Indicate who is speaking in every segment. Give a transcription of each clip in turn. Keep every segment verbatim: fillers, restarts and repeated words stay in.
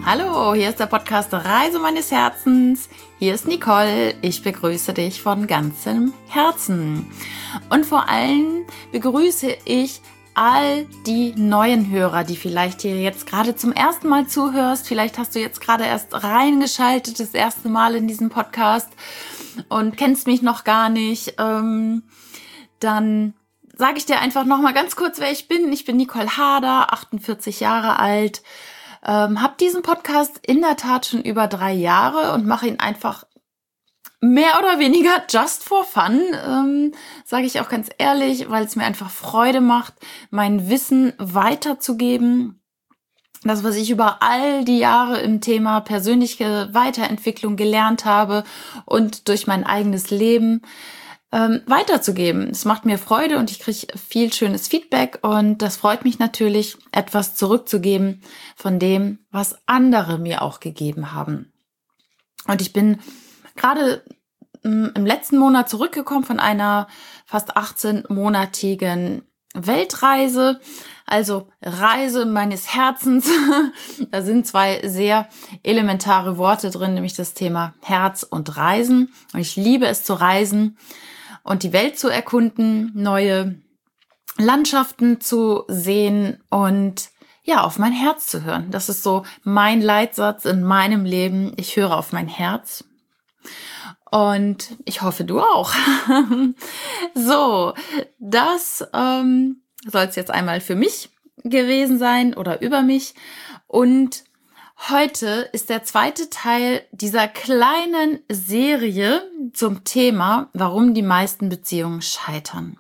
Speaker 1: Hallo, hier ist der Podcast Reise meines Herzens. Hier ist Nicole. Ich begrüße dich von ganzem Herzen. Und vor allem begrüße ich all die neuen Hörer, die vielleicht hier jetzt gerade zum ersten Mal zuhörst. Vielleicht hast du jetzt gerade erst reingeschaltet, das erste Mal in diesen Podcast und kennst mich noch gar nicht. Ähm, dann sage ich dir einfach nochmal ganz kurz, wer ich bin. Ich bin Nicole Harder, achtundvierzig Jahre alt. Ähm, habe diesen Podcast in der Tat schon über drei Jahre und mache ihn einfach mehr oder weniger just for fun, ähm, sage ich auch ganz ehrlich, weil es mir einfach Freude macht, mein Wissen weiterzugeben. Das, was ich über all die Jahre im Thema persönliche Weiterentwicklung gelernt habe und durch mein eigenes Leben ähm, weiterzugeben. Es macht mir Freude und ich kriege viel schönes Feedback und das freut mich natürlich, etwas zurückzugeben von dem, was andere mir auch gegeben haben. Und ich bin gerade im letzten Monat zurückgekommen von einer fast achtzehn-monatigen Weltreise, also Reise meines Herzens. Da sind zwei sehr elementare Worte drin, nämlich das Thema Herz und Reisen. Und ich liebe es zu reisen und die Welt zu erkunden, neue Landschaften zu sehen und ja, auf mein Herz zu hören. Das ist so mein Leitsatz in meinem Leben. Ich höre auf mein Herz. Und ich hoffe, du auch. So, das ähm, soll es jetzt einmal für mich gewesen sein oder über mich. Und heute ist der zweite Teil dieser kleinen Serie zum Thema, warum die meisten Beziehungen scheitern.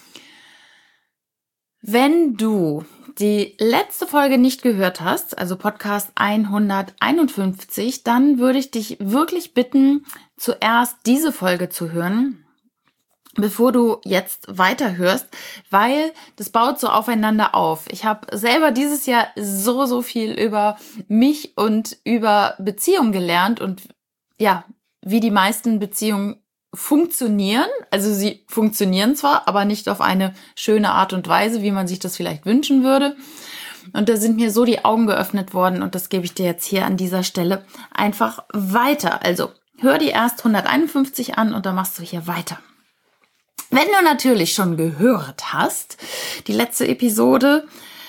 Speaker 1: Wenn du die letzte Folge nicht gehört hast, also Podcast hunderteinundfünfzig, dann würde ich dich wirklich bitten, zuerst diese Folge zu hören, bevor du jetzt weiterhörst, weil das baut so aufeinander auf. Ich habe selber dieses Jahr so, so viel über mich und über Beziehungen gelernt und ja, wie die meisten Beziehungen funktionieren. Also sie funktionieren zwar, aber nicht auf eine schöne Art und Weise, wie man sich das vielleicht wünschen würde. Und da sind mir so die Augen geöffnet worden und das gebe ich dir jetzt hier an dieser Stelle einfach weiter. Also hör dir erst hunderteinundfünfzig an und dann machst du hier weiter. Wenn du natürlich schon gehört hast, die letzte Episode,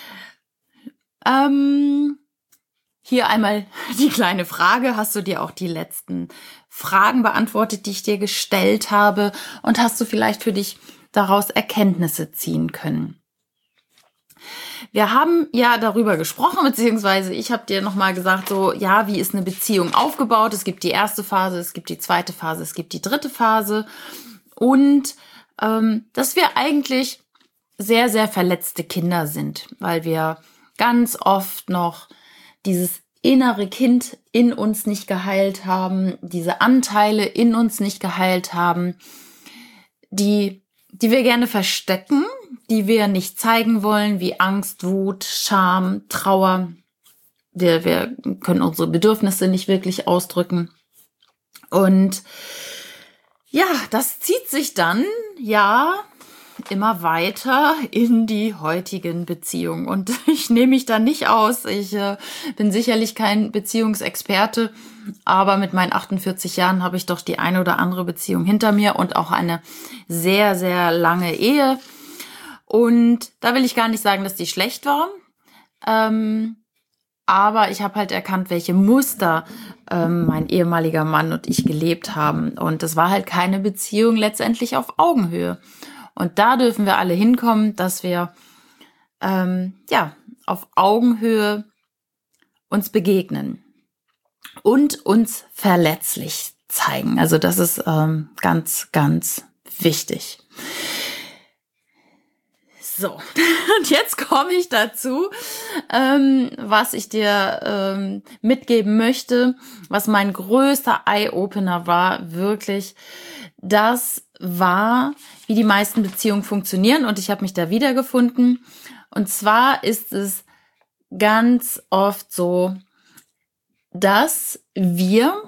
Speaker 1: ähm, hier einmal die kleine Frage, hast du dir auch die letzten Fragen beantwortet, die ich dir gestellt habe und hast du vielleicht für dich daraus Erkenntnisse ziehen können? Wir haben ja darüber gesprochen, beziehungsweise ich habe dir nochmal gesagt, so, ja, wie ist eine Beziehung aufgebaut? Es gibt die erste Phase, es gibt die zweite Phase, es gibt die dritte Phase und ähm, dass wir eigentlich sehr, sehr verletzte Kinder sind, weil wir ganz oft noch dieses innere Kind in uns nicht geheilt haben, diese Anteile in uns nicht geheilt haben, die, die wir gerne verstecken, die wir nicht zeigen wollen, wie Angst, Wut, Scham, Trauer. Wir, wir können unsere Bedürfnisse nicht wirklich ausdrücken. Und ja, das zieht sich dann, ja, immer weiter in die heutigen Beziehungen. Und ich nehme mich da nicht aus. Ich äh, bin sicherlich kein Beziehungsexperte, aber mit meinen achtundvierzig Jahren habe ich doch die eine oder andere Beziehung hinter mir und auch eine sehr, sehr lange Ehe. Und da will ich gar nicht sagen, dass die schlecht war. Ähm, aber ich habe halt erkannt, welche Muster ähm, mein ehemaliger Mann und ich gelebt haben. Und das war halt keine Beziehung letztendlich auf Augenhöhe. Und da dürfen wir alle hinkommen, dass wir ähm, ja auf Augenhöhe uns begegnen und uns verletzlich zeigen. Also das ist ähm, ganz, ganz wichtig. So, und jetzt komme ich dazu, ähm, was ich dir ähm, mitgeben möchte, was mein größter Eye-Opener war, wirklich, das war, wie die meisten Beziehungen funktionieren und ich habe mich da wiedergefunden. Und zwar ist es ganz oft so, dass wir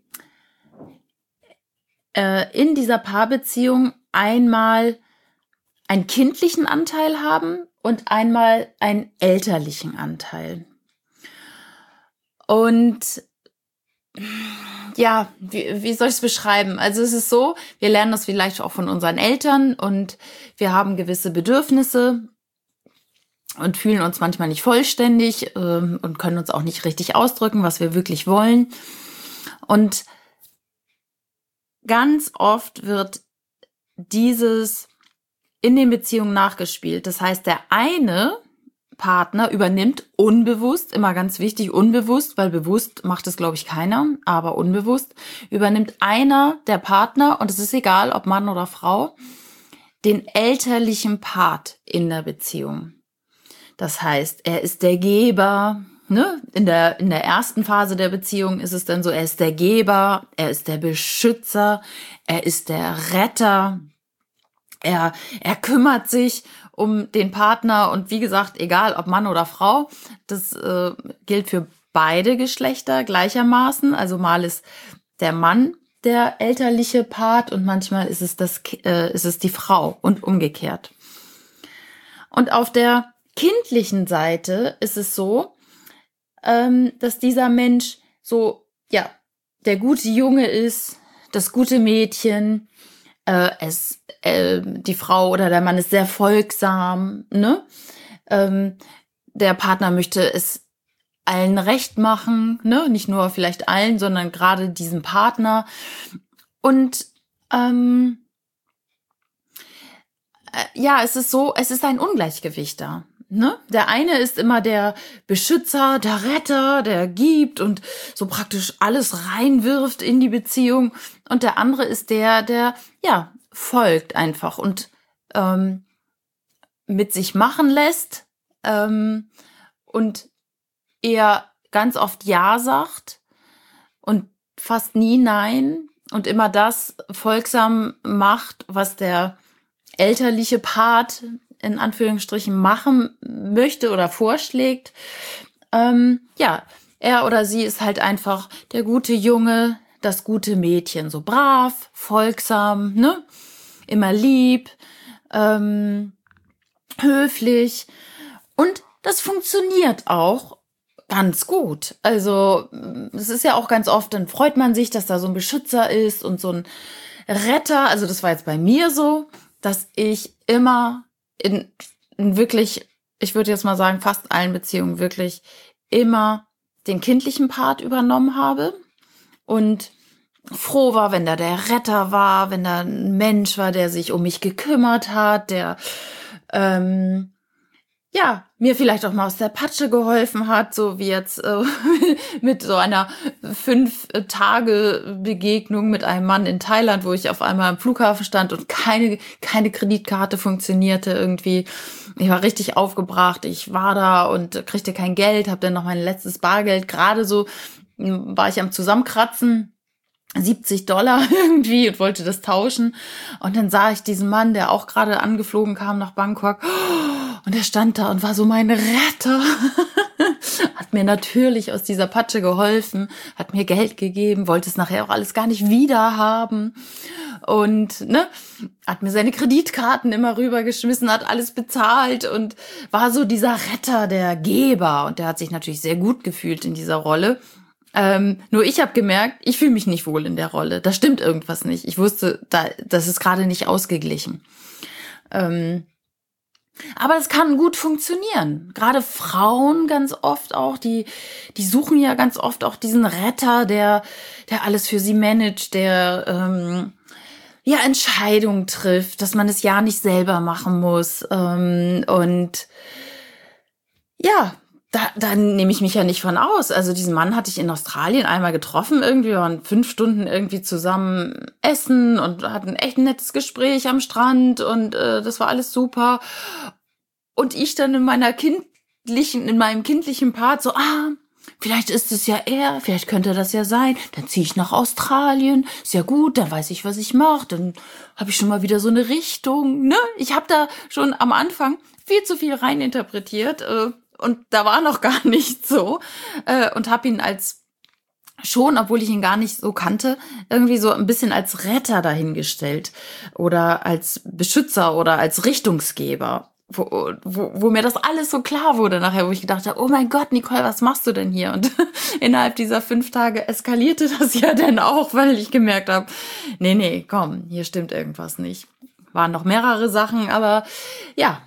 Speaker 1: äh, in dieser Paarbeziehung einmal einen kindlichen Anteil haben und einmal einen elterlichen Anteil. Und ja, wie, wie soll ich es beschreiben? Also es ist so, wir lernen das vielleicht auch von unseren Eltern und wir haben gewisse Bedürfnisse und fühlen uns manchmal nicht vollständig ähm, und können uns auch nicht richtig ausdrücken, was wir wirklich wollen. Und ganz oft wird dieses in den Beziehungen nachgespielt. Das heißt, der eine Partner übernimmt unbewusst, immer ganz wichtig, unbewusst, weil bewusst macht es, glaube ich, keiner, aber unbewusst, übernimmt einer der Partner, und es ist egal, ob Mann oder Frau, den elterlichen Part in der Beziehung. Das heißt, er ist der Geber, ne? In der, in der ersten Phase der Beziehung ist es dann so, er ist der Geber, er ist der Beschützer, er ist der Retter, er, er kümmert sich um den Partner und wie gesagt, egal ob Mann oder Frau, das äh, gilt für beide Geschlechter gleichermaßen. Also mal ist der Mann der elterliche Part und manchmal ist es das, äh, ist es die Frau und umgekehrt. Und auf der kindlichen Seite ist es so, ähm, dass dieser Mensch so, ja, der gute Junge ist, das gute Mädchen, äh, es, äh, die Frau oder der Mann ist sehr folgsam, ne? Ähm, der Partner möchte es allen recht machen, ne? Nicht nur vielleicht allen, sondern gerade diesem Partner. Und ähm, äh, ja, es ist so, es ist ein Ungleichgewicht da. Ne? Der eine ist immer der Beschützer, der Retter, der gibt und so praktisch alles reinwirft in die Beziehung. Und der andere ist der, der ja folgt einfach und ähm, mit sich machen lässt ähm, und eher ganz oft Ja sagt und fast nie Nein und immer das folgsam macht, was der elterliche Part in Anführungsstrichen machen möchte oder vorschlägt. Ähm, ja, er oder sie ist halt einfach der gute Junge, das gute Mädchen, so brav, folgsam, ne, immer lieb, ähm, höflich und das funktioniert auch ganz gut. Also es ist ja auch ganz oft, dann freut man sich, dass da so ein Beschützer ist und so ein Retter. Also das war jetzt bei mir so, dass ich immer in, in wirklich, ich würde jetzt mal sagen, fast allen Beziehungen wirklich immer den kindlichen Part übernommen habe und froh war, wenn da der Retter war, wenn da ein Mensch war, der sich um mich gekümmert hat, der ähm, ja, mir vielleicht auch mal aus der Patsche geholfen hat, so wie jetzt äh, mit so einer Fünf-Tage-Begegnung mit einem Mann in Thailand, wo ich auf einmal am Flughafen stand und keine keine Kreditkarte funktionierte irgendwie. Ich war richtig aufgebracht, ich war da und kriegte kein Geld, habe dann noch mein letztes Bargeld, gerade so war ich am Zusammenkratzen, siebzig Dollar irgendwie und wollte das tauschen. Und dann sah ich diesen Mann, der auch gerade angeflogen kam nach Bangkok. Und er stand da und war so mein Retter. Hat mir natürlich aus dieser Patsche geholfen, hat mir Geld gegeben, wollte es nachher auch alles gar nicht wieder haben. Und ne, hat mir seine Kreditkarten immer rübergeschmissen, hat alles bezahlt und war so dieser Retter, der Geber. Und der hat sich natürlich sehr gut gefühlt in dieser Rolle. Ähm, nur ich habe gemerkt, ich fühle mich nicht wohl in der Rolle. Da stimmt irgendwas nicht. Ich wusste, da, das ist gerade nicht ausgeglichen. Ähm, aber es kann gut funktionieren. Gerade Frauen ganz oft auch, die die suchen ja ganz oft auch diesen Retter, der der alles für sie managt, der ähm, ja Entscheidungen trifft, dass man es ja nicht selber machen muss. Ähm, und ja, Da, da nehme ich mich ja nicht von aus. Also diesen Mann hatte ich in Australien einmal getroffen. Irgendwie wir waren fünf Stunden irgendwie zusammen essen und hatten echt ein nettes Gespräch am Strand und äh, das war alles super. Und ich dann in meiner kindlichen, in meinem kindlichen Part so, ah, vielleicht ist es ja er, vielleicht könnte das ja sein. Dann ziehe ich nach Australien, ist ja gut, dann weiß ich, was ich mache. Dann habe ich schon mal wieder so eine Richtung. Ne? Ich habe da schon am Anfang viel zu viel reininterpretiert. Äh, Und da war noch gar nicht so. Äh, und habe ihn als schon, obwohl ich ihn gar nicht so kannte, irgendwie so ein bisschen als Retter dahingestellt. Oder als Beschützer oder als Richtungsgeber. wo, wo, wo mir das alles so klar wurde nachher, wo ich gedacht habe, oh mein Gott, Nicole, was machst du denn hier? Und innerhalb dieser fünf Tage eskalierte das ja dann auch, weil ich gemerkt habe, nee, nee, komm, hier stimmt irgendwas nicht. Waren noch mehrere Sachen, aber ja,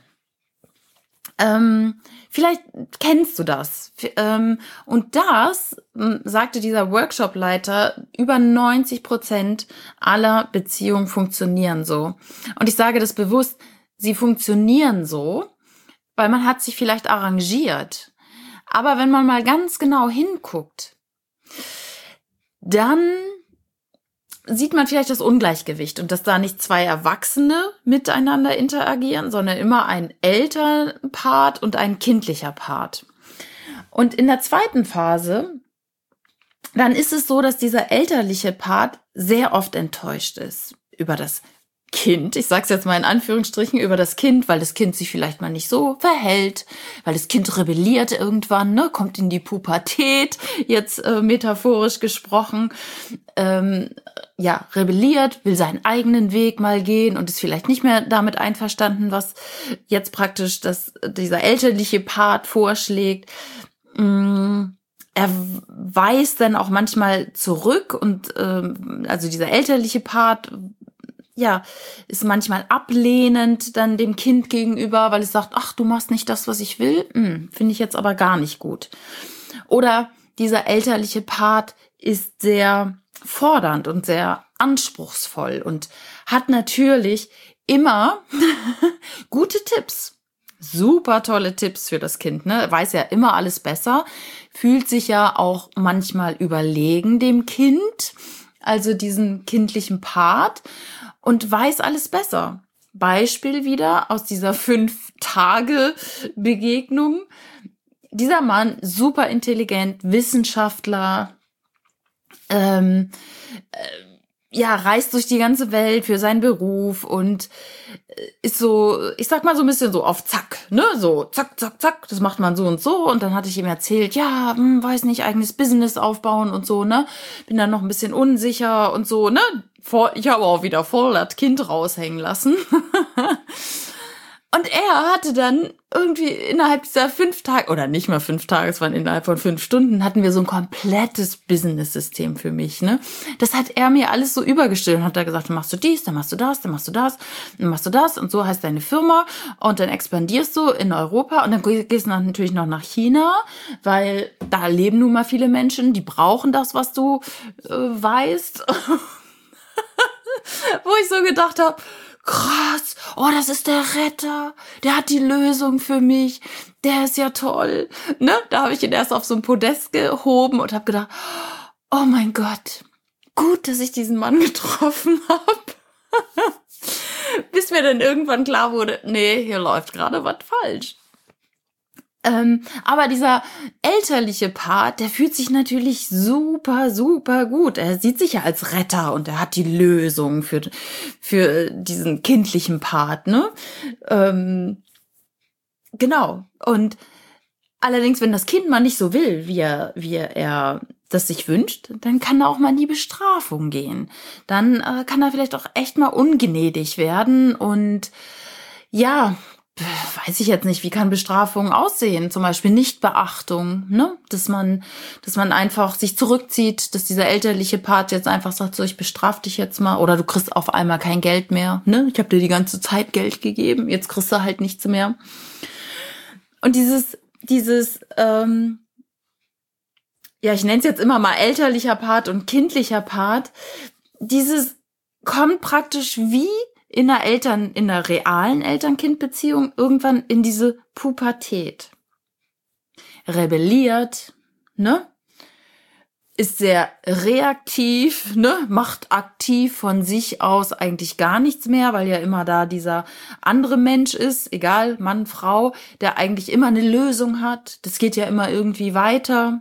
Speaker 1: ähm, vielleicht kennst du das. Ähm, und das, ähm, sagte dieser Workshopleiter, über neunzig Prozent aller Beziehungen funktionieren so. Und ich sage das bewusst, sie funktionieren so, weil man hat sich vielleicht arrangiert. Aber wenn man mal ganz genau hinguckt, dann sieht man vielleicht das Ungleichgewicht und dass da nicht zwei Erwachsene miteinander interagieren, sondern immer ein Elternpart und ein kindlicher Part. Und in der zweiten Phase, dann ist es so, dass dieser elterliche Part sehr oft enttäuscht ist über das Kind. Ich sage es jetzt mal in Anführungsstrichen, über das Kind, weil das Kind sich vielleicht mal nicht so verhält, weil das Kind rebelliert irgendwann, ne, kommt in die Pubertät, jetzt äh, metaphorisch gesprochen, ähm, ja, rebelliert, will seinen eigenen Weg mal gehen und ist vielleicht nicht mehr damit einverstanden, was jetzt praktisch das, dieser elterliche Part vorschlägt. Mm. Er weist dann auch manchmal zurück und ähm, also dieser elterliche Part, ja, ist manchmal ablehnend dann dem Kind gegenüber, weil es sagt, ach, du machst nicht das, was ich will. Hm, finde ich jetzt aber gar nicht gut. Oder dieser elterliche Part ist sehr fordernd und sehr anspruchsvoll und hat natürlich immer gute Tipps. Super tolle Tipps für das Kind, ne? Weiß ja immer alles besser, fühlt sich ja auch manchmal überlegen dem Kind, also diesen kindlichen Part, und weiß alles besser. Beispiel wieder aus dieser Fünf-Tage-Begegnung. Dieser Mann, super intelligent, Wissenschaftler, ähm, äh, ja, reist durch die ganze Welt für seinen Beruf und ist so, ich sag mal so ein bisschen so auf Zack, ne, so zack, zack, zack, das macht man so und so. Und dann hatte ich ihm erzählt, ja, hm, weiß nicht, eigenes Business aufbauen und so, ne, bin dann noch ein bisschen unsicher und so, ne, ich habe auch wieder voll das Kind raushängen lassen. Und er hatte dann irgendwie innerhalb dieser fünf Tage, oder nicht mal fünf Tage, es waren innerhalb von fünf Stunden, hatten wir so ein komplettes Business-System für mich, ne. Das hat er mir alles so übergestellt und hat da gesagt, dann machst du dies, dann machst du das, dann machst du das, dann machst du das und so heißt deine Firma und dann expandierst du in Europa und dann gehst du natürlich noch nach China, weil da leben nun mal viele Menschen, die brauchen das, was du äh, weißt. Wo ich so gedacht habe, krass, oh, das ist der Retter, der hat die Lösung für mich, der ist ja toll, ne? Da habe ich ihn erst auf so ein Podest gehoben und habe gedacht, oh mein Gott, gut, dass ich diesen Mann getroffen habe. Bis mir dann irgendwann klar wurde, nee, hier läuft gerade was falsch. Ähm, aber dieser elterliche Part, der fühlt sich natürlich super, super gut. Er sieht sich ja als Retter und er hat die Lösung für, für diesen kindlichen Part, ne? Ähm, genau. Und allerdings, wenn das Kind mal nicht so will, wie er, wie er das sich wünscht, dann kann da auch mal in die Bestrafung gehen. Dann äh, kann er vielleicht auch echt mal ungnädig werden und ja, weiß ich jetzt nicht, wie kann Bestrafung aussehen? Zum Beispiel Nichtbeachtung, ne? Dass man, dass man einfach sich zurückzieht, dass dieser elterliche Part jetzt einfach sagt, so, ich bestrafe dich jetzt mal, oder du kriegst auf einmal kein Geld mehr, ne? Ich habe dir die ganze Zeit Geld gegeben, jetzt kriegst du halt nichts mehr. Und dieses, dieses, ähm, ja, ich nenne es jetzt immer mal elterlicher Part und kindlicher Part, dieses kommt praktisch wie in der Eltern, in der realen Eltern-Kind-Beziehung irgendwann in diese Pubertät. Rebelliert, ne? Ist sehr reaktiv, ne? Macht aktiv von sich aus eigentlich gar nichts mehr, weil ja immer da dieser andere Mensch ist, egal, Mann, Frau, der eigentlich immer eine Lösung hat. Das geht ja immer irgendwie weiter.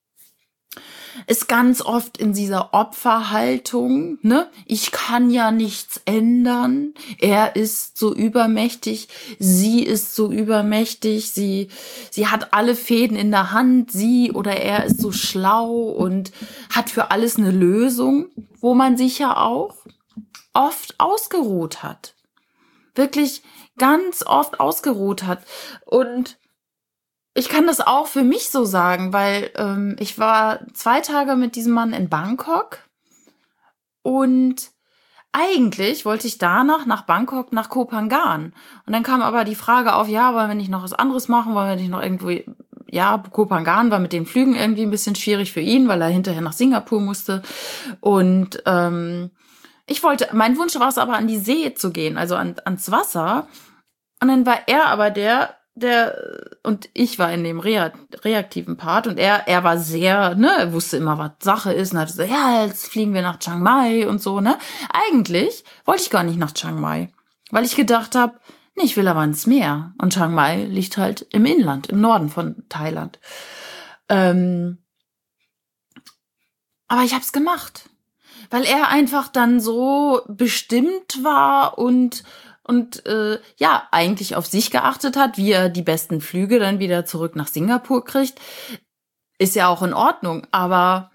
Speaker 1: Ist ganz oft in dieser Opferhaltung, ne? Ich kann ja nichts ändern. Er ist so übermächtig, sie ist so übermächtig, sie, sie hat alle Fäden in der Hand, sie oder er ist so schlau und hat für alles eine Lösung, wo man sich ja auch oft ausgeruht hat. wirklich ganz oft ausgeruht hat. Und ich kann das auch für mich so sagen, weil ähm, ich war zwei Tage mit diesem Mann in Bangkok und eigentlich wollte ich danach nach Bangkok, nach Koh Phangan. Und dann kam aber die Frage auf, ja, wollen wir nicht noch was anderes machen? Wollen wir nicht noch irgendwo, ja, Koh Phangan war mit den Flügen irgendwie ein bisschen schwierig für ihn, weil er hinterher nach Singapur musste. Und ähm, ich wollte, mein Wunsch war es aber, an die See zu gehen, also an, ans Wasser. Und dann war er aber der, der, und ich war in dem rea- reaktiven Part und er, er war sehr, ne, er wusste immer, was Sache ist und hat so, ja, jetzt fliegen wir nach Chiang Mai und so, ne. Eigentlich wollte ich gar nicht nach Chiang Mai, weil ich gedacht habe, nee, ich will aber ins Meer. Und Chiang Mai liegt halt im Inland, im Norden von Thailand. Ähm, aber ich hab's gemacht, weil er einfach dann so bestimmt war und Und äh, ja, eigentlich auf sich geachtet hat, wie er die besten Flüge dann wieder zurück nach Singapur kriegt, ist ja auch in Ordnung. Aber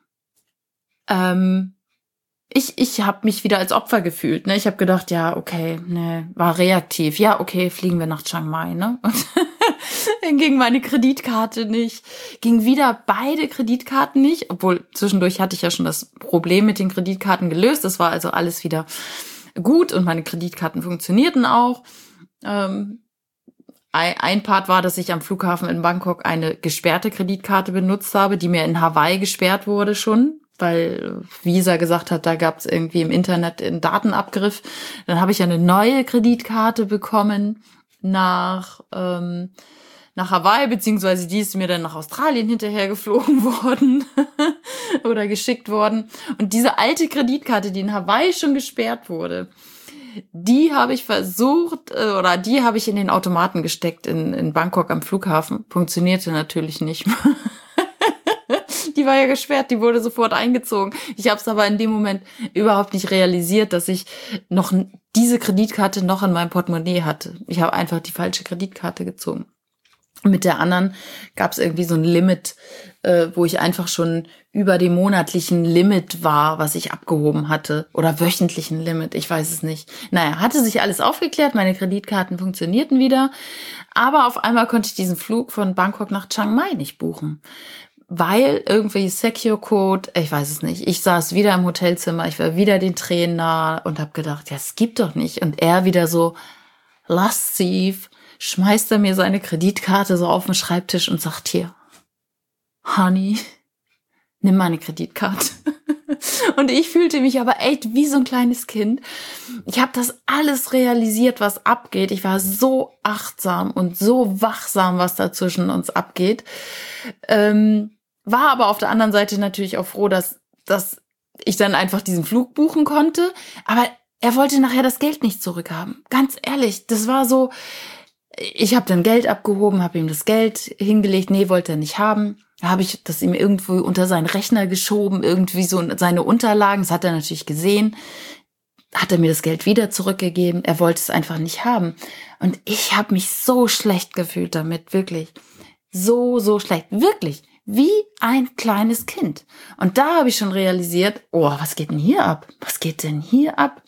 Speaker 1: ähm, ich ich habe mich wieder als Opfer gefühlt. Ne? Ich habe gedacht, ja, okay, ne, war reaktiv. Ja, okay, fliegen wir nach Chiang Mai. Ne? Und dann ging meine Kreditkarte nicht. Ging wieder beide Kreditkarten nicht. Obwohl, zwischendurch hatte ich ja schon das Problem mit den Kreditkarten gelöst. Das war also alles wieder gut und meine Kreditkarten funktionierten auch. Ähm, ein Part war, dass ich am Flughafen in Bangkok eine gesperrte Kreditkarte benutzt habe, die mir in Hawaii gesperrt wurde schon, weil Visa gesagt hat, da gab es irgendwie im Internet einen Datenabgriff. Dann habe ich eine neue Kreditkarte bekommen nach ähm, nach Hawaii, beziehungsweise die ist mir dann nach Australien hinterher geflogen worden oder geschickt worden. Und diese alte Kreditkarte, die in Hawaii schon gesperrt wurde, die habe ich versucht, oder die habe ich in den Automaten gesteckt in, in Bangkok am Flughafen. Funktionierte natürlich nicht. Die war ja gesperrt, die wurde sofort eingezogen. Ich habe es aber in dem Moment überhaupt nicht realisiert, dass ich noch diese Kreditkarte noch in meinem Portemonnaie hatte. Ich habe einfach die falsche Kreditkarte gezogen. Mit der anderen gab es irgendwie so ein Limit, äh, wo ich einfach schon über dem monatlichen Limit war, was ich abgehoben hatte. Oder wöchentlichen Limit, ich weiß es nicht. Naja, hatte sich alles aufgeklärt, meine Kreditkarten funktionierten wieder. Aber auf einmal konnte ich diesen Flug von Bangkok nach Chiang Mai nicht buchen. Weil irgendwie Secure Code, ich weiß es nicht. Ich saß wieder im Hotelzimmer, ich war wieder den Tränen nah und habe gedacht, ja, es gibt doch nicht. Und er wieder so lasziv, schmeißt er mir seine Kreditkarte so auf den Schreibtisch und sagt, hier, Honey, nimm meine Kreditkarte. Und ich fühlte mich aber echt wie so ein kleines Kind. Ich habe das alles realisiert, was abgeht. Ich war so achtsam und so wachsam, was da zwischen uns abgeht. Ähm, war aber auf der anderen Seite natürlich auch froh, dass, dass ich dann einfach diesen Flug buchen konnte. Aber er wollte nachher das Geld nicht zurückhaben. Ganz ehrlich, das war so... Ich habe dann Geld abgehoben, habe ihm das Geld hingelegt. Nee, wollte er nicht haben. Da habe ich das ihm irgendwo unter seinen Rechner geschoben, irgendwie so seine Unterlagen. Das hat er natürlich gesehen. Hat er mir das Geld wieder zurückgegeben. Er wollte es einfach nicht haben. Und ich habe mich so schlecht gefühlt damit, wirklich. So, so schlecht. Wirklich. Wie ein kleines Kind. Und da habe ich schon realisiert, oh, was geht denn hier ab? Was geht denn hier ab?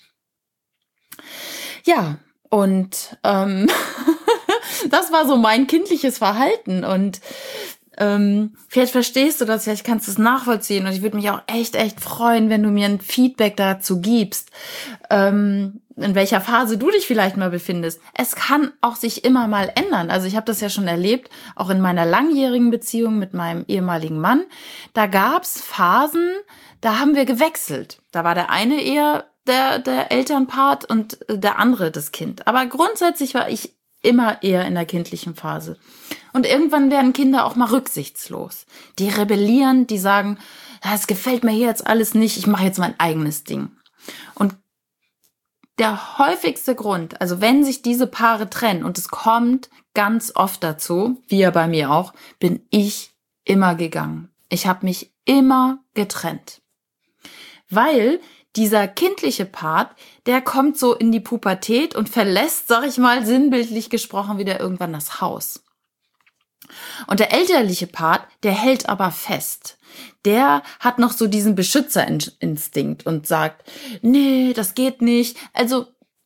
Speaker 1: Ja, und ähm, das war so mein kindliches Verhalten und ähm, vielleicht verstehst du das, vielleicht kannst du es nachvollziehen und ich würde mich auch echt, echt freuen, wenn du mir ein Feedback dazu gibst, ähm, in welcher Phase du dich vielleicht mal befindest. Es kann auch sich immer mal ändern. Also ich habe das ja schon erlebt, auch in meiner langjährigen Beziehung mit meinem ehemaligen Mann. Da gab's Phasen, da haben wir gewechselt. Da war der eine eher der, der Elternpart und der andere das Kind. Aber grundsätzlich war ich immer eher in der kindlichen Phase. Und irgendwann werden Kinder auch mal rücksichtslos. Die rebellieren, die sagen, es gefällt mir hier jetzt alles nicht, ich mache jetzt mein eigenes Ding. Und der häufigste Grund, also wenn sich diese Paare trennen, und es kommt ganz oft dazu, wie ja bei mir auch, bin ich immer gegangen. Ich habe mich immer getrennt. Weil dieser kindliche Part, der kommt so in die Pubertät und verlässt, sag ich mal, sinnbildlich gesprochen, wieder irgendwann das Haus. Und der elterliche Part, der hält aber fest. Der hat noch so diesen Beschützerinstinkt und sagt, nee, das geht nicht. Also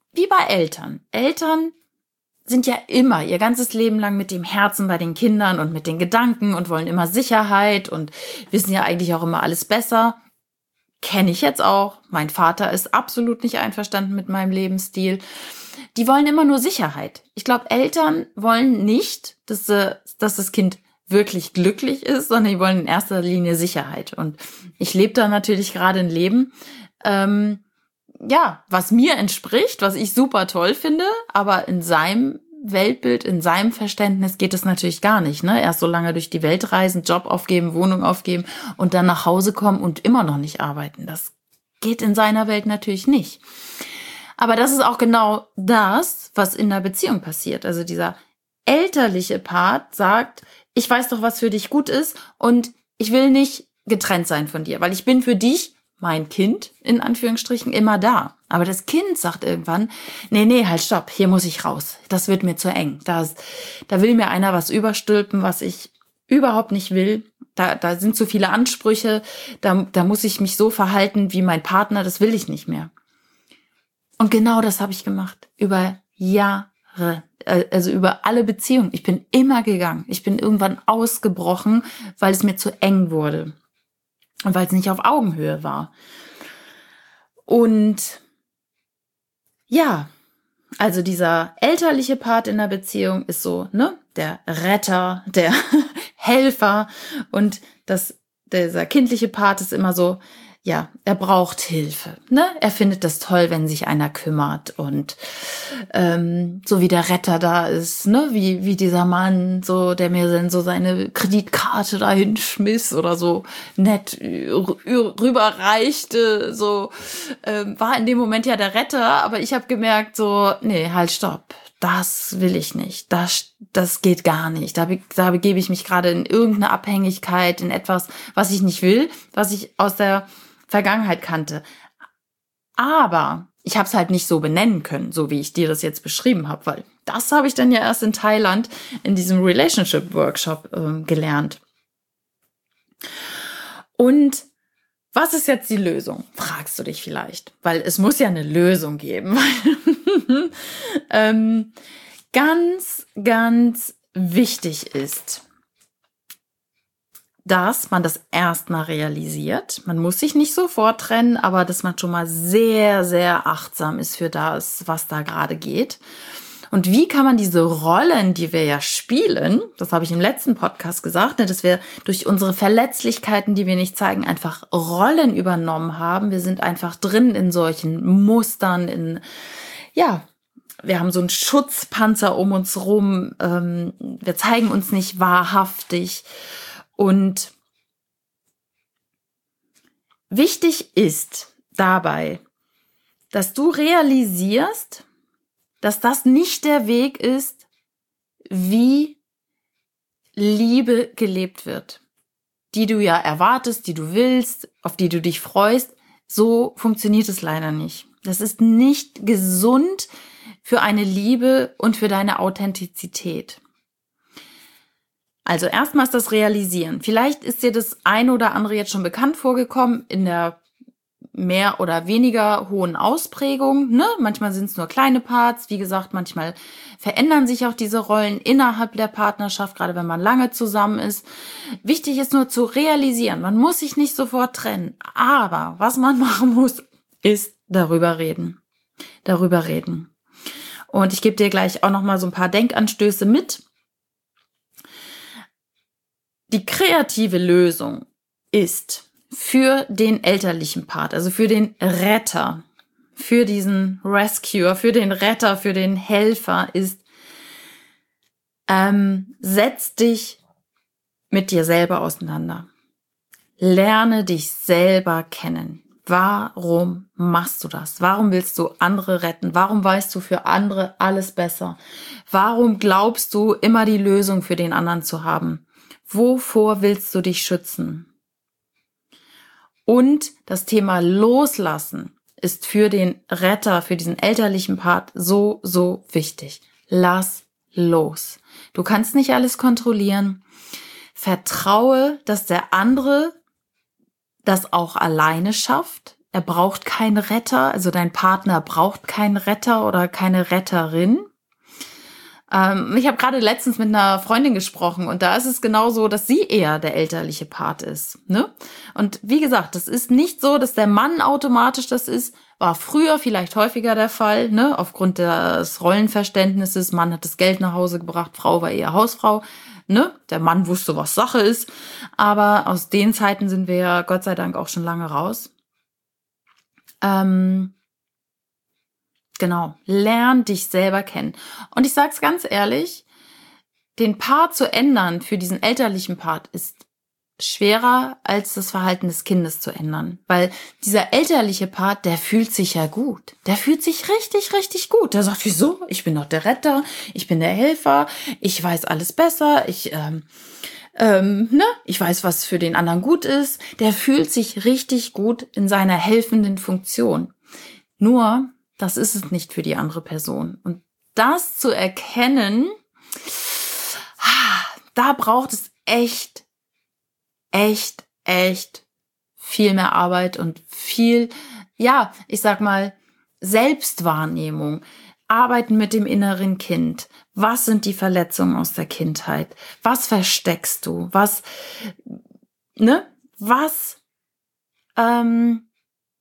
Speaker 1: wie bei Eltern. Eltern sind ja immer ihr ganzes Leben lang mit dem Herzen bei den Kindern und mit den Gedanken und wollen immer Sicherheit und wissen ja eigentlich auch immer alles besser. Kenne ich jetzt auch. Mein Vater ist absolut nicht einverstanden mit meinem Lebensstil. Die wollen immer nur Sicherheit. Ich glaube, Eltern wollen nicht, dass, dass das Kind wirklich glücklich ist, sondern die wollen in erster Linie Sicherheit. Und ich lebe da natürlich gerade ein Leben, ähm, ja, was mir entspricht, was ich super toll finde, aber in seinem Weltbild, in seinem Verständnis geht es natürlich gar nicht, ne? Erst so lange durch die Welt reisen, Job aufgeben, Wohnung aufgeben und dann nach Hause kommen und immer noch nicht arbeiten. Das geht in seiner Welt natürlich nicht. Aber das ist auch genau das, was in der Beziehung passiert. Also dieser elterliche Part sagt, ich weiß doch, was für dich gut ist und ich will nicht getrennt sein von dir, weil ich bin für dich, mein Kind, in Anführungsstrichen, immer da. Aber das Kind sagt irgendwann, nee, nee, halt, stopp, hier muss ich raus. Das wird mir zu eng. Da, da will mir einer was überstülpen, was ich überhaupt nicht will. Da, da sind zu viele Ansprüche. Da, da muss ich mich so verhalten wie mein Partner. Das will ich nicht mehr. Und genau das habe ich gemacht. Über Jahre. Also über alle Beziehungen. Ich bin immer gegangen. Ich bin irgendwann ausgebrochen, weil es mir zu eng wurde. Und weil es nicht auf Augenhöhe war. Und ja, also dieser elterliche Part in der Beziehung ist so, ne, der Retter, der Helfer. Und das, dieser kindliche Part ist immer so, ja, er braucht Hilfe, ne? Er findet das toll, wenn sich einer kümmert und ähm, so wie der Retter da ist, ne? Wie wie dieser Mann, so der mir dann so seine Kreditkarte dahin schmiss oder so nett rüberreichte, so ähm, war in dem Moment ja der Retter, aber ich habe gemerkt, so nee, halt stopp, das will ich nicht, das das geht gar nicht, da, da begebe ich mich gerade in irgendeine Abhängigkeit, in etwas, was ich nicht will, was ich aus der Vergangenheit kannte. Aber ich habe es halt nicht so benennen können, so wie ich dir das jetzt beschrieben habe, weil das habe ich dann ja erst in Thailand in diesem Relationship Workshop äh, gelernt. Und was ist jetzt die Lösung? Fragst du dich vielleicht, weil es muss ja eine Lösung geben. ähm, ganz, ganz wichtig ist, dass man das erstmal realisiert. Man muss sich nicht sofort trennen, aber dass man schon mal sehr, sehr achtsam ist für das, was da gerade geht. Und wie kann man diese Rollen, die wir ja spielen, das habe ich im letzten Podcast gesagt, dass wir durch unsere Verletzlichkeiten, die wir nicht zeigen, einfach Rollen übernommen haben. Wir sind einfach drin in solchen Mustern, in, ja, wir haben so einen Schutzpanzer um uns rum. Ähm, wir zeigen uns nicht wahrhaftig. Und wichtig ist dabei, dass du realisierst, dass das nicht der Weg ist, wie Liebe gelebt wird, die du ja erwartest, die du willst, auf die du dich freust. So funktioniert es leider nicht. Das ist nicht gesund für eine Liebe und für deine Authentizität. Also erstmal ist das Realisieren. Vielleicht ist dir das eine oder andere jetzt schon bekannt vorgekommen in der mehr oder weniger hohen Ausprägung. Ne? Manchmal sind es nur kleine Parts. Wie gesagt, manchmal verändern sich auch diese Rollen innerhalb der Partnerschaft, gerade wenn man lange zusammen ist. Wichtig ist nur zu realisieren. Man muss sich nicht sofort trennen. Aber was man machen muss, ist darüber reden. Darüber reden. Und ich gebe dir gleich auch noch mal so ein paar Denkanstöße mit. Die kreative Lösung ist für den elterlichen Part, also für den Retter, für diesen Rescuer, für den Retter, für den Helfer ist, ähm, setz dich mit dir selber auseinander. Lerne dich selber kennen. Warum machst du das? Warum willst du andere retten? Warum weißt du für andere alles besser? Warum glaubst du, immer die Lösung für den anderen zu haben? Wovor willst du dich schützen? Und das Thema Loslassen ist für den Retter, für diesen elterlichen Part so, so wichtig. Lass los. Du kannst nicht alles kontrollieren. Vertraue, dass der andere das auch alleine schafft. er braucht keinen Retter, also dein Partner braucht keinen Retter oder keine Retterin. Ähm, ich habe gerade letztens mit einer Freundin gesprochen und da ist es genau so, dass sie eher der elterliche Part ist. Ne? Und wie gesagt, das ist nicht so, dass der Mann automatisch das ist. War früher vielleicht häufiger der Fall, ne? Aufgrund des Rollenverständnisses. Mann hat das Geld nach Hause gebracht, Frau war eher Hausfrau. Ne? Der Mann wusste, was Sache ist. Aber aus den Zeiten sind wir ja Gott sei Dank auch schon lange raus. Ähm, genau, lern dich selber kennen. Und ich sag's ganz ehrlich, den Part zu ändern für diesen elterlichen Part ist schwerer als das Verhalten des Kindes zu ändern. Weil dieser elterliche Part, der fühlt sich ja gut. Der fühlt sich richtig, richtig gut. Der sagt, wieso? Ich bin doch der Retter, ich bin der Helfer, ich weiß alles besser, ich, ähm, ähm, ne? ich weiß, was für den anderen gut ist. Der fühlt sich richtig gut in seiner helfenden Funktion. Nur, das ist es nicht für die andere Person. Und das zu erkennen, da braucht es echt echt, echt viel mehr Arbeit und viel, ja, ich sag mal, Selbstwahrnehmung, Arbeiten mit dem inneren Kind. Was sind die Verletzungen aus der Kindheit? Was versteckst du? Was, ne? Was, ähm,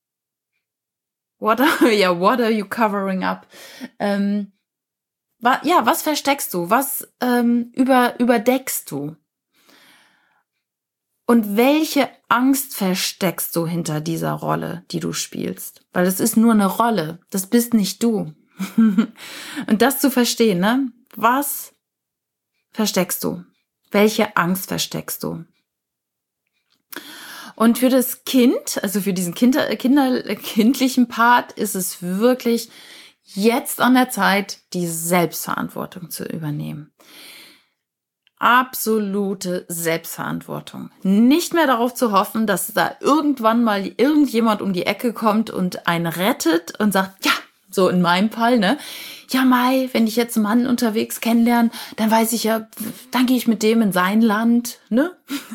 Speaker 1: what are, ja, what are you covering up? Ähm, wa, ja, was versteckst du? Was, ähm, über, überdeckst du? Und welche Angst versteckst du hinter dieser Rolle, die du spielst? Weil das ist nur eine Rolle, das bist nicht du. Und das zu verstehen, ne? Was versteckst du? Welche Angst versteckst du? Und für das Kind, also für diesen Kinder, Kinder, kindlichen Part, ist es wirklich jetzt an der Zeit, die Selbstverantwortung zu übernehmen. Absolute Selbstverantwortung. Nicht mehr darauf zu hoffen, dass da irgendwann mal irgendjemand um die Ecke kommt und einen rettet und sagt, ja, so in meinem Fall, ne? Ja, Mai, wenn ich jetzt einen Mann unterwegs kennenlerne, dann weiß ich ja, dann gehe ich mit dem in sein Land, ne?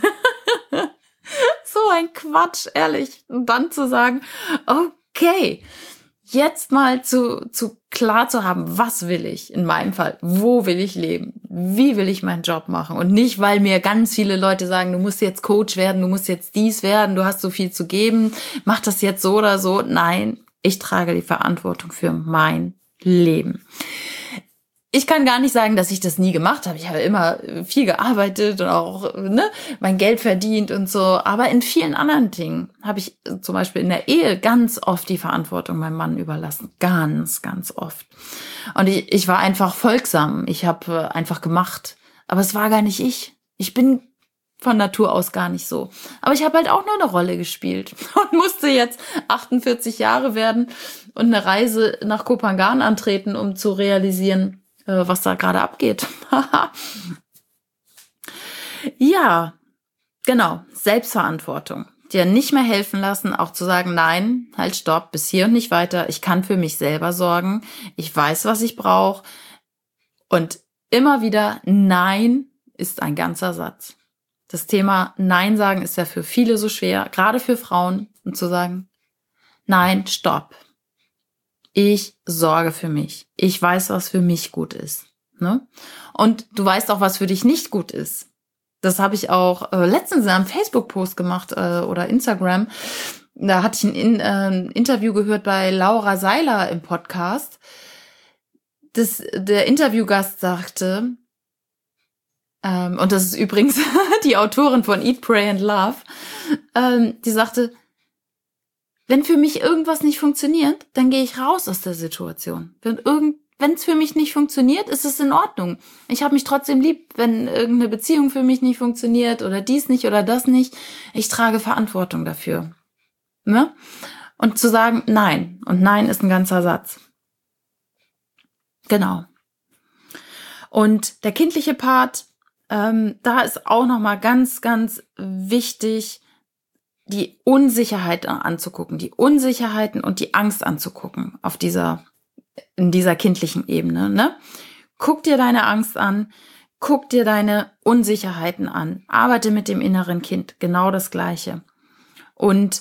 Speaker 1: So ein Quatsch, ehrlich. Und dann zu sagen, okay, jetzt mal zu, zu klar zu haben, was will ich in meinem Fall? Wo will ich leben? Wie will ich meinen Job machen? Und nicht, weil mir ganz viele Leute sagen, du musst jetzt Coach werden, du musst jetzt dies werden, du hast so viel zu geben, mach das jetzt so oder so. Nein, ich trage die Verantwortung für mein Leben. Ich kann gar nicht sagen, dass ich das nie gemacht habe. Ich habe immer viel gearbeitet und auch ne, mein Geld verdient und so. Aber in vielen anderen Dingen habe ich zum Beispiel in der Ehe ganz oft die Verantwortung meinem Mann überlassen. Ganz, ganz oft. Und ich, ich war einfach folgsam. Ich habe einfach gemacht. Aber es war gar nicht ich. Ich bin von Natur aus gar nicht so. Aber ich habe halt auch nur eine Rolle gespielt und musste jetzt achtundvierzig Jahre werden und eine Reise nach Kopangan antreten, um zu realisieren, was da gerade abgeht. Ja, genau, Selbstverantwortung. Dir nicht mehr helfen lassen, auch zu sagen, nein, halt, stopp, bis hier und nicht weiter. Ich kann für mich selber sorgen. Ich weiß, was ich brauche. Und immer wieder, nein ist ein ganzer Satz. Das Thema Nein sagen ist ja für viele so schwer, gerade für Frauen, um zu sagen, nein, stopp. Ich sorge für mich. Ich weiß, was für mich gut ist. Ne? Und du weißt auch, was für dich nicht gut ist. Das habe ich auch äh, letztens in einem Facebook-Post gemacht äh, oder Instagram. Da hatte ich ein, in, äh, ein Interview gehört bei Laura Seiler im Podcast. Das, der Interviewgast sagte, ähm, und das ist übrigens die Autorin von Eat, Pray and Love, ähm, die sagte, wenn für mich irgendwas nicht funktioniert, dann gehe ich raus aus der Situation. Wenn irgend, wenn es für mich nicht funktioniert, ist es in Ordnung. Ich habe mich trotzdem lieb, wenn irgendeine Beziehung für mich nicht funktioniert oder dies nicht oder das nicht. Ich trage Verantwortung dafür. Ne? Und zu sagen, nein. Und nein ist ein ganzer Satz. Genau. Und der kindliche Part, ähm, da ist auch nochmal ganz, ganz wichtig, die Unsicherheit anzugucken, die Unsicherheiten und die Angst anzugucken auf dieser, in dieser kindlichen Ebene, ne? Guck dir deine Angst an, guck dir deine Unsicherheiten an, arbeite mit dem inneren Kind, genau das Gleiche. Und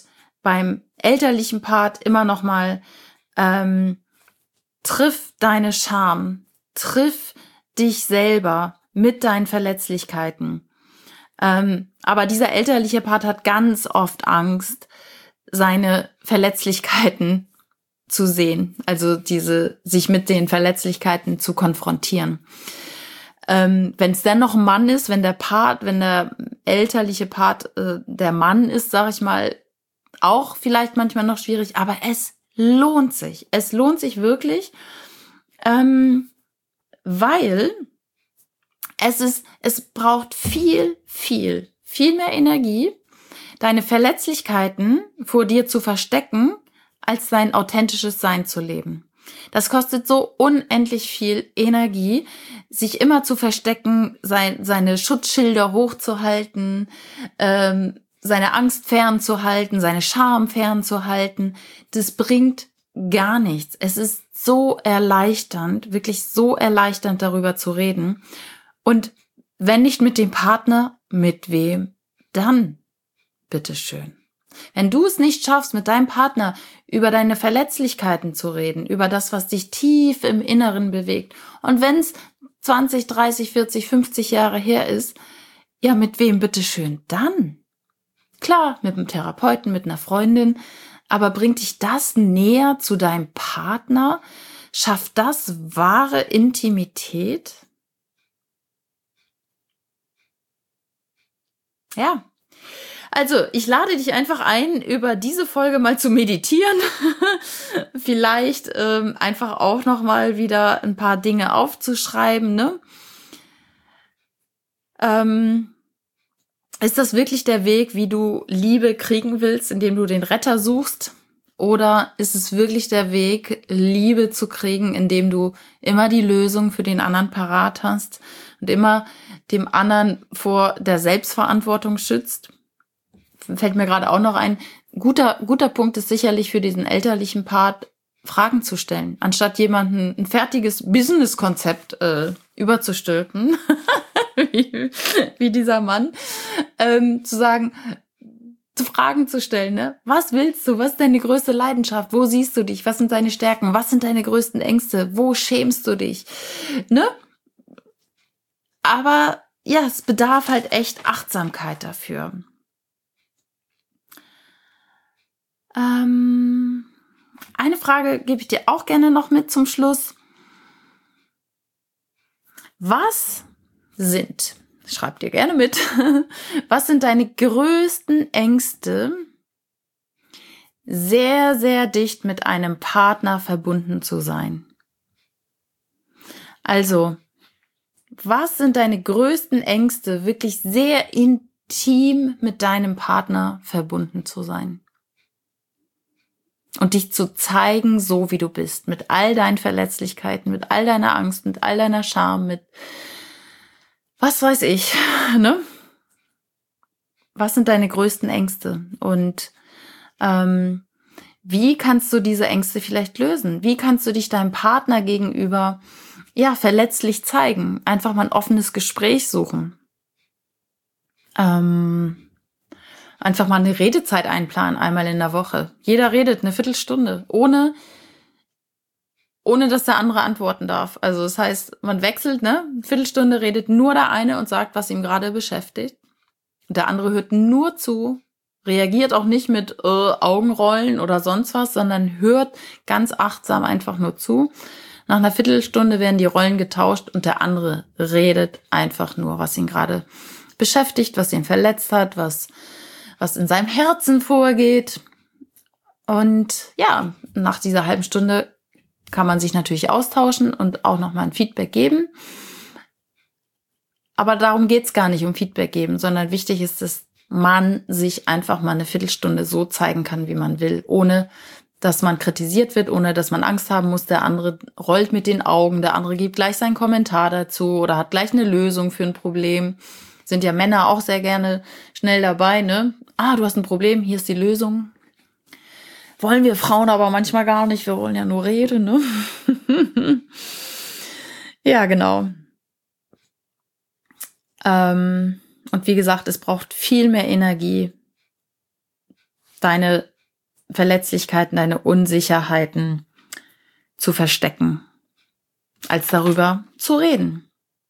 Speaker 1: beim elterlichen Part immer noch mal, ähm, triff deine Scham, triff dich selber mit deinen Verletzlichkeiten. Ähm, aber dieser elterliche Part hat ganz oft Angst, seine Verletzlichkeiten zu sehen, also diese sich mit den Verletzlichkeiten zu konfrontieren. Ähm, wenn es dann noch ein Mann ist, wenn der Part, wenn der elterliche Part äh, der Mann ist, sage ich mal, auch vielleicht manchmal noch schwierig, aber es lohnt sich. Es lohnt sich wirklich, ähm, weil es ist, es braucht viel, viel, viel mehr Energie, deine Verletzlichkeiten vor dir zu verstecken, als dein authentisches Sein zu leben. Das kostet so unendlich viel Energie, sich immer zu verstecken, sein, seine Schutzschilder hochzuhalten, ähm, seine Angst fernzuhalten, seine Scham fernzuhalten. Das bringt gar nichts. Es ist so erleichternd, wirklich so erleichternd, darüber zu reden. Und wenn nicht mit dem Partner, mit wem? Dann, bitteschön. Wenn du es nicht schaffst, mit deinem Partner über deine Verletzlichkeiten zu reden, über das, was dich tief im Inneren bewegt, und wenn es zwanzig, dreißig, vierzig, fünfzig Jahre her ist, ja, mit wem bitteschön? Dann. Klar, mit einem Therapeuten, mit einer Freundin, aber bringt dich das näher zu deinem Partner? Schafft das wahre Intimität? Ja. Also, ich lade dich einfach ein, über diese Folge mal zu meditieren. Vielleicht ähm, einfach auch noch mal wieder ein paar Dinge aufzuschreiben, ne? Ähm, ist das wirklich der Weg, wie du Liebe kriegen willst, indem du den Retter suchst? Oder ist es wirklich der Weg, Liebe zu kriegen, indem du immer die Lösung für den anderen parat hast und immer dem anderen vor der Selbstverantwortung schützt? Fällt mir gerade auch noch ein, guter, guter Punkt ist sicherlich für diesen elterlichen Part, Fragen zu stellen, anstatt jemanden ein fertiges Business-Konzept äh, überzustülpen, wie, wie dieser Mann, ähm, zu sagen, zu Fragen zu stellen, ne? Was willst du? Was ist deine größte Leidenschaft? Wo siehst du dich? Was sind deine Stärken? Was sind deine größten Ängste? Wo schämst du dich? Ne? Aber ja, es bedarf halt echt Achtsamkeit dafür. Ähm, eine Frage gebe ich dir auch gerne noch mit zum Schluss. Was sind, schreib dir gerne mit, was sind deine größten Ängste, sehr, sehr dicht mit einem Partner verbunden zu sein? Also, was sind deine größten Ängste, wirklich sehr intim mit deinem Partner verbunden zu sein? Und dich zu zeigen, so wie du bist, mit all deinen Verletzlichkeiten, mit all deiner Angst, mit all deiner Scham, mit was weiß ich, ne? Was sind deine größten Ängste? Und ähm, wie kannst du diese Ängste vielleicht lösen? Wie kannst du dich deinem Partner gegenüber, ja, verletzlich zeigen? Einfach mal ein offenes Gespräch suchen. Ähm... Einfach mal eine Redezeit einplanen, einmal in der Woche. Jeder redet eine Viertelstunde, ohne, ohne dass der andere antworten darf. Also das heißt, man wechselt, ne? Eine Viertelstunde redet nur der eine und sagt, was ihm gerade beschäftigt. Und der andere hört nur zu, reagiert auch nicht mit äh, Augenrollen oder sonst was, sondern hört ganz achtsam einfach nur zu. Nach einer Viertelstunde werden die Rollen getauscht und der andere redet einfach nur, was ihn gerade beschäftigt, was ihn verletzt hat, was was in seinem Herzen vorgeht. Und ja, nach dieser halben Stunde kann man sich natürlich austauschen und auch nochmal ein Feedback geben. Aber darum geht's gar nicht, um Feedback geben, sondern wichtig ist, dass man sich einfach mal eine Viertelstunde so zeigen kann, wie man will, ohne dass man kritisiert wird, ohne dass man Angst haben muss, der andere rollt mit den Augen, der andere gibt gleich seinen Kommentar dazu oder hat gleich eine Lösung für ein Problem. Sind ja Männer auch sehr gerne schnell dabei, ne? Ah, du hast ein Problem, hier ist die Lösung. Wollen wir Frauen aber manchmal gar nicht, wir wollen ja nur reden, ne? Ja, genau. Ähm, und wie gesagt, es braucht viel mehr Energie, deine Verletzlichkeiten, deine Unsicherheiten zu verstecken, als darüber zu reden.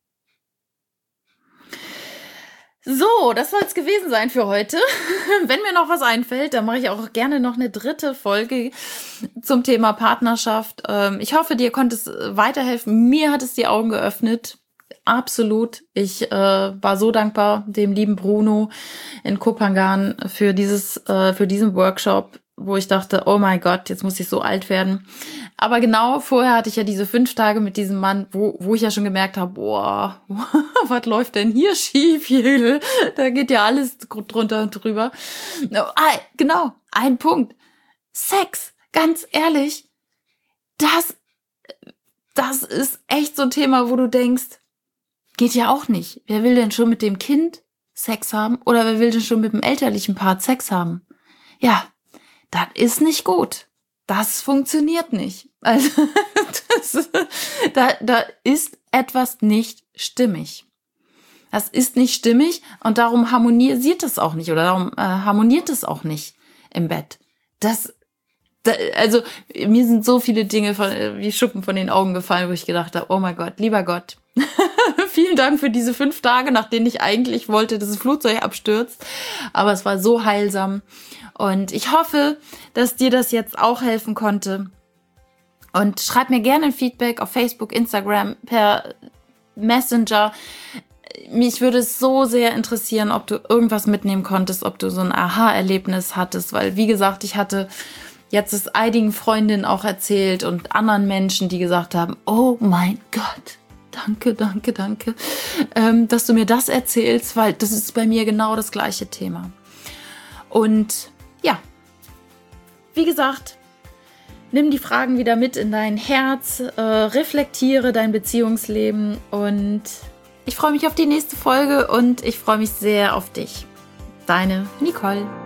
Speaker 1: So, das soll es gewesen sein für heute. Wenn mir noch was einfällt, dann mache ich auch gerne noch eine dritte Folge zum Thema Partnerschaft. Ich hoffe, dir konnte es weiterhelfen. Mir hat es die Augen geöffnet. Absolut. Ich äh, war so dankbar dem lieben Bruno in Kopangan für dieses, äh, für diesen Workshop, wo ich dachte, oh mein Gott, jetzt muss ich so alt werden. Aber genau vorher hatte ich ja diese fünf Tage mit diesem Mann, wo, wo ich ja schon gemerkt habe, boah, was läuft denn hier schief, Jüdel? Da geht ja alles drunter und drüber. Ah, genau, ein Punkt. Sex, ganz ehrlich, das, das ist echt so ein Thema, wo du denkst, geht ja auch nicht. Wer will denn schon mit dem Kind Sex haben? Oder wer will denn schon mit dem elterlichen Part Sex haben? Ja, das ist nicht gut. Das funktioniert nicht. Also das, da, da ist etwas nicht stimmig. Das ist nicht stimmig und darum harmonisiert es auch nicht oder darum äh, harmoniert es auch nicht im Bett. Das, da, also mir sind so viele Dinge von, wie Schuppen von den Augen gefallen, wo ich gedacht habe, oh mein Gott, lieber Gott, vielen Dank für diese fünf Tage, nach denen ich eigentlich wollte, dass das Flugzeug abstürzt. Aber es war so heilsam. Und ich hoffe, dass dir das jetzt auch helfen konnte. Und schreib mir gerne ein Feedback auf Facebook, Instagram, per Messenger. Mich würde es so sehr interessieren, ob du irgendwas mitnehmen konntest, ob du so ein Aha-Erlebnis hattest. Weil, wie gesagt, ich hatte jetzt es einigen Freundinnen auch erzählt und anderen Menschen, die gesagt haben, oh mein Gott, danke, danke, danke, ähm, dass du mir das erzählst, weil das ist bei mir genau das gleiche Thema. Und ja, wie gesagt, nimm die Fragen wieder mit in dein Herz, äh, reflektiere dein Beziehungsleben und ich freue mich auf die nächste Folge und ich freue mich sehr auf dich. Deine Nicole.